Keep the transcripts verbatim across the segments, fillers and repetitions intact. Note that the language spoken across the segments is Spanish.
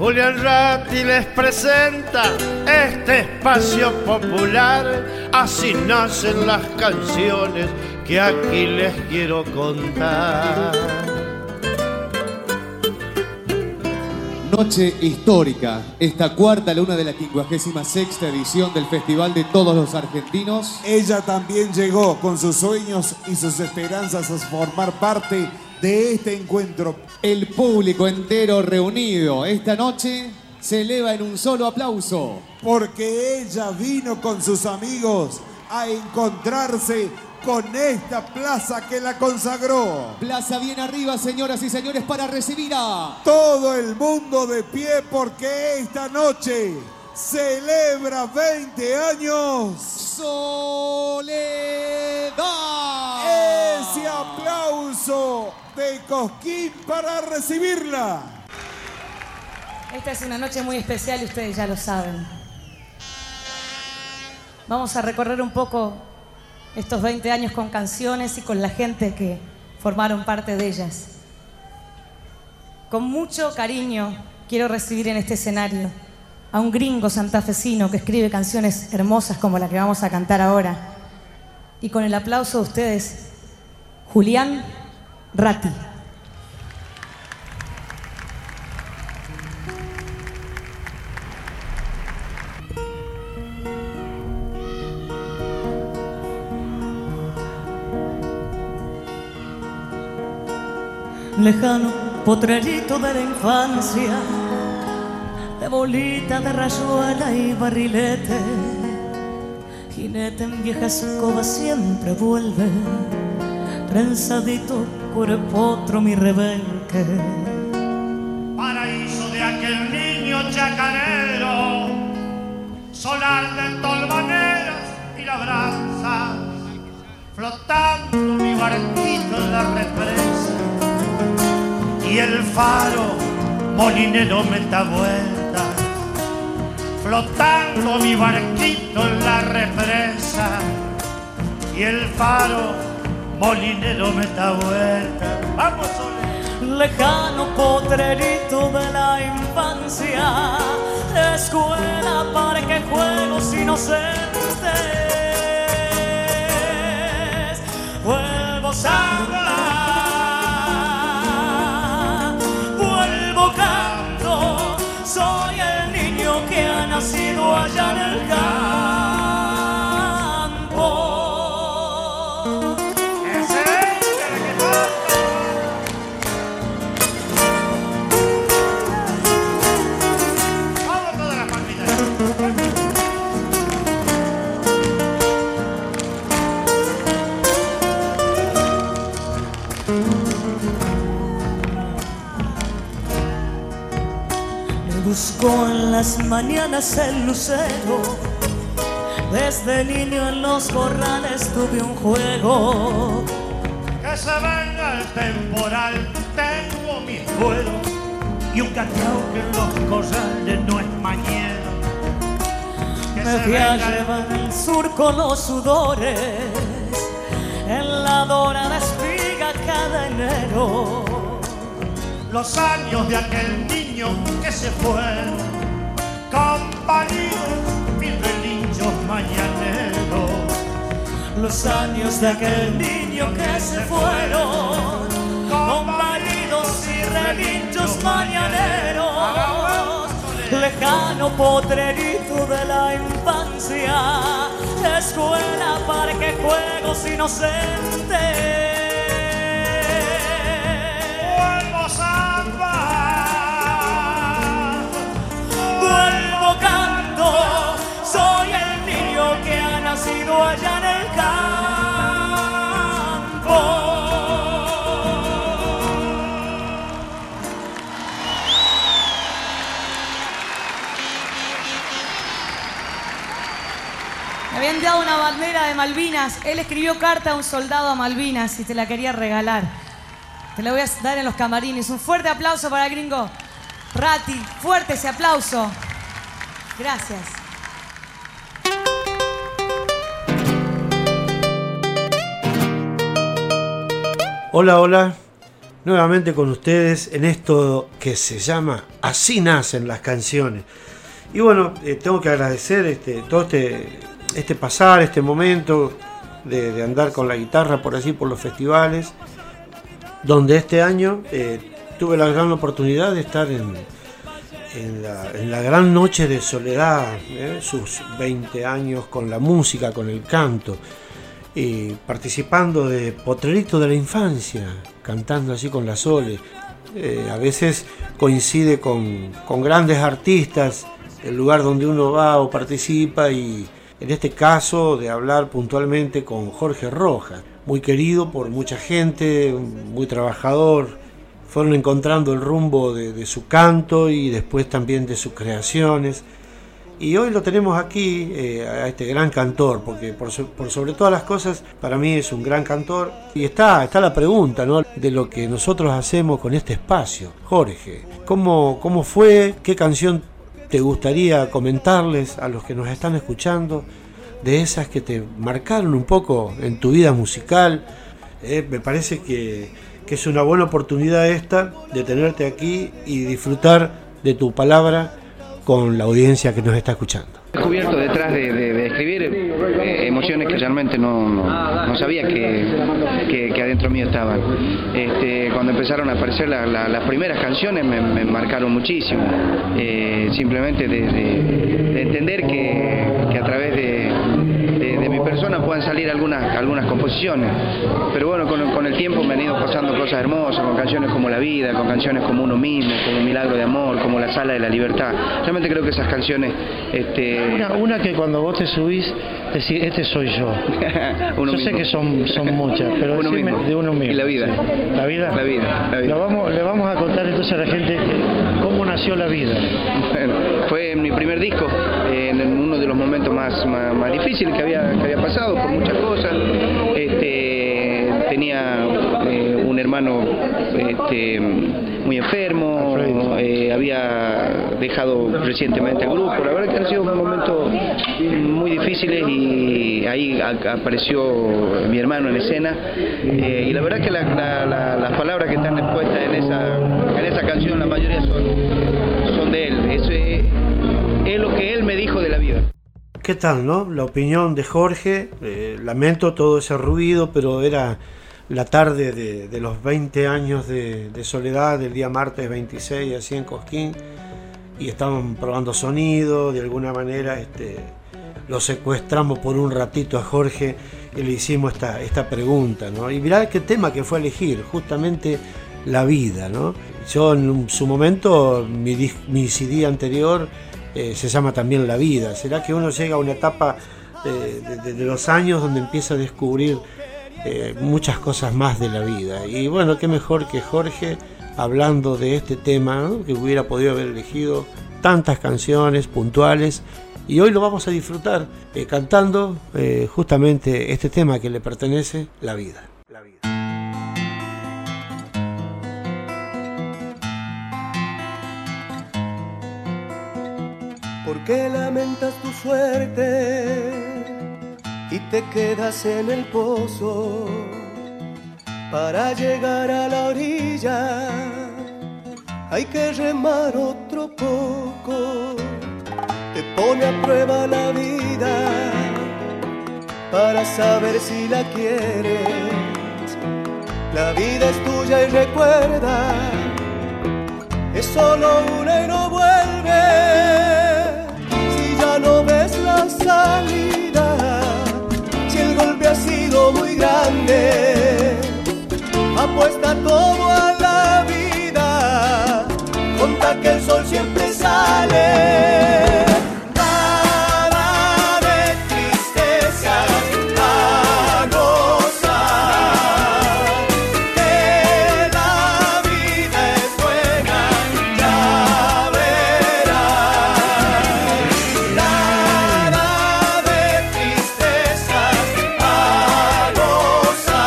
Julián Ratti les presenta este espacio popular. Así nacen las canciones que aquí les quiero contar. Noche histórica, esta cuarta luna de la quincuagésima sexta edición del Festival de Todos los Argentinos. Ella también llegó con sus sueños y sus esperanzas a formar parte de este encuentro. El público entero reunido esta noche se eleva en un solo aplauso. Porque ella vino con sus amigos a encontrarse con esta plaza que la consagró. Plaza bien arriba, señoras y señores, para recibir a todo el mundo de pie, porque esta noche celebra veinte años Soledad. Ese aplauso de Cosquín para recibirla. Esta es una noche muy especial y ustedes ya lo saben. Vamos a recorrer un poco estos veinte años con canciones y con la gente que formaron parte de ellas. Con mucho cariño quiero recibir en este escenario a un gringo santafesino que escribe canciones hermosas como la que vamos a cantar ahora. Y con el aplauso de ustedes, Julián Ratti. Lejano potrerito de la infancia, de bolita, de rayuela y barrilete, jinete en vieja escoba siempre vuelve, trenzadito curepotro mi rebenque. Paraíso de aquel niño chacarero, solar de tolvaneras y labranzas, flotando mi barquito en la represa. Y el faro molinero me da vuelta, flotando mi barquito en la represa. Y el faro molinero me da vuelta. ¡Vamos, Sole! Lejano potrerito de la infancia, escuela, parque, juegos inocentes. Vuelvo a salvar. Soy el niño que ha nacido allá en el campo. ¡Excelente! ¡Que falta! ¡Vamos todas las palmitas! Buscó en las mañanas el lucero, desde niño en los corrales tuve un juego. Que se venga el temporal, tengo mis vuelos y un cacao que en los corrales no es mañana. Que Me fui a llevar al sur con los sudores, en la dorada espiga cada enero. Los años de aquel niño que se fue, compañeros y relinchos mañaneros. Los años de aquel niño que se fueron, compañeros y relinchos mañaneros. Lejano potrerito de la infancia, escuela, parque, juegos inocentes. Vuelvo canto, soy el niño que ha nacido allá en el campo. Me habían dado una bandera de Malvinas. Él escribió carta a un soldado a Malvinas y te la quería regalar. Te la voy a dar en los camarines. Un fuerte aplauso para el gringo Ratti. Fuerte ese aplauso. Gracias. Hola, hola. nuevamente con ustedes en esto que se llama Así nacen las canciones. Y bueno, eh, tengo que agradecer este, todo este, este pasar, este momento de, de andar con la guitarra por allí, por los festivales, donde este año eh, tuve la gran oportunidad de estar en, en, la, en la gran noche de Soledad, eh, sus veinte años con la música, con el canto, y participando de Potrerito de la Infancia, cantando así con la Sole. Eh, a veces coincide con, con grandes artistas el lugar donde uno va o participa, y en este caso de hablar puntualmente con Jorge Rojas, muy querido por mucha gente, muy trabajador. Fueron encontrando el rumbo de, de su canto y después también de sus creaciones. Y hoy lo tenemos aquí, eh, a este gran cantor, porque por, so, por sobre todas las cosas, para mí es un gran cantor. Y está, está la pregunta, ¿no?, de lo que nosotros hacemos con este espacio. Jorge, ¿cómo, cómo fue? ¿Qué canción te gustaría comentarles a los que nos están escuchando, de esas que te marcaron un poco en tu vida musical? Eh, me parece que, que es una buena oportunidad esta de tenerte aquí y disfrutar de tu palabra con la audiencia que nos está escuchando. He descubierto detrás de, de, de escribir eh, emociones que realmente no, no, no sabía que, que, que adentro mío estaban. Este, cuando empezaron a aparecer la, la, las primeras canciones me, me marcaron muchísimo. Eh, simplemente de, de, de entender que, que a través de, de, de mi persona puedan salir algunas, algunas composiciones. Pero bueno, con, con el tiempo me han ido pasando cosas hermosas, con canciones como La Vida, con canciones como Uno Mismo, como Milagro de Amor, como La Sala de la Libertad. Realmente creo que esas canciones... Este, Una, una que cuando vos te subís, decís, este soy yo. yo mismo. sé que son, son muchas, pero uno decime mismo. de uno mismo. Y la vida. Sí. ¿La vida? La vida. La vida. Lo vamos, le vamos a contar entonces a la gente cómo nació La Vida. Bueno, fue en mi primer disco, en uno de los momentos más, más, más difíciles que había, que había pasado por muchas cosas. Este, tenía eh, un hermano este, muy enfermo, eh, había dejado recientemente el grupo. La verdad que han sido momentos muy difíciles y ahí a, apareció mi hermano en escena, eh, y la verdad que la, la, la, las palabras que están expuestas en esa, en esa canción, la mayoría son, son de él. Eso es, es lo que él me dijo de la vida. ¿Qué tal, no? La opinión de Jorge. Eh, lamento todo ese ruido, pero era la tarde de, de los veinte años de, de Soledad, del día martes veintiséis, así en Cosquín, y estaban probando sonido. De alguna manera este, lo secuestramos por un ratito a Jorge y le hicimos esta, esta pregunta, ¿no? Y mirá qué tema que fue a elegir, justamente La Vida, ¿no? Yo en su momento, mi, mi C D anterior eh, se llama también La Vida. ¿Será que uno llega a una etapa eh, de, de los años donde empieza a descubrir eh, muchas cosas más de la vida? Y bueno, qué mejor que Jorge hablando de este tema, ¿no?, que hubiera podido haber elegido tantas canciones puntuales, y hoy lo vamos a disfrutar eh, cantando eh, justamente este tema que le pertenece, La Vida. La vida. ¿Por qué lamentas tu suerte y te quedas en el pozo? Para llegar a la orilla hay que remar otro poco. Te pone a prueba la vida para saber si la quieres. La vida es tuya y recuerda, es solo una y no vuelve. Si ya no ves la salida, si el golpe ha sido muy grande, apuesta todo a la vida, conta que el sol siempre sale. Nada de tristezas, a gozar, que la vida es buena, ya verás. Nada de tristezas, a gozar.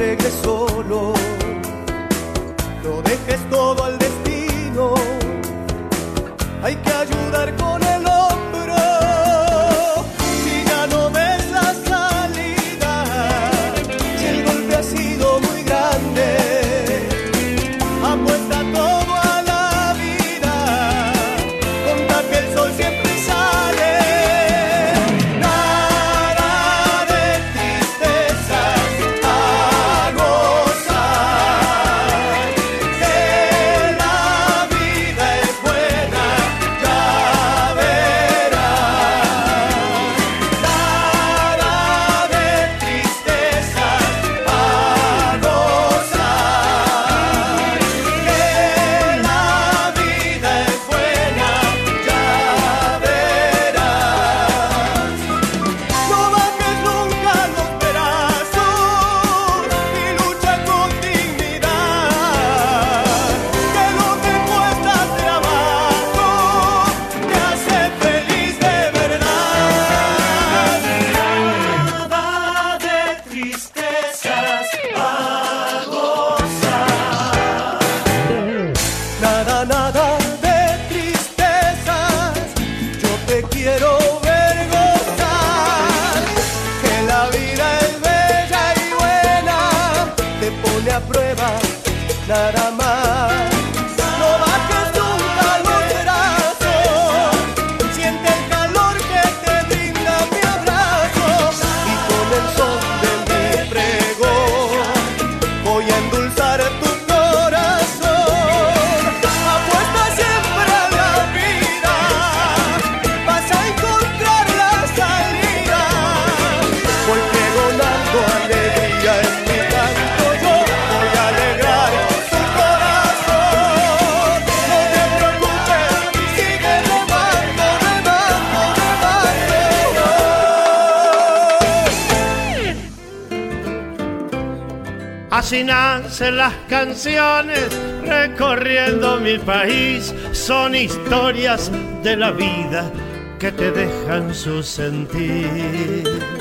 arregles solo, no dejes todo al destino, hay que ayudar con el hombro. Si ya no ves la salida, si el golpe ha sido muy grande, apuesta todo a la vida, conta que el sol siempre sale. Nada de tristezas, a gozar, que la vida es buena, ya verás. Nada de tristezas, a gozar, que la vida es buena, ya verás. No bajes nunca los brazos y lucha con dignidad, que lo que cuesta trabajo te hace feliz de verdad. Nada de tristezas, a gozar. Nada, nada de tristezas, yo te quiero ver gozar, que la vida es bella y buena, te pone a prueba, nada más. No bajes nunca los brazos, siente el calor que te brinda mi abrazo, y con el son de mi pregón voy a endulzar tu corazón. Apuesta siempre a la vida, vas a encontrar la salida, porque donando alegría en mi canto yo voy a alegrar tu corazón. No te preocupes, sigue remando, remando, remando. Así nacen las canciones recorriendo mi país, son historias de la vida que te dejan su sentir.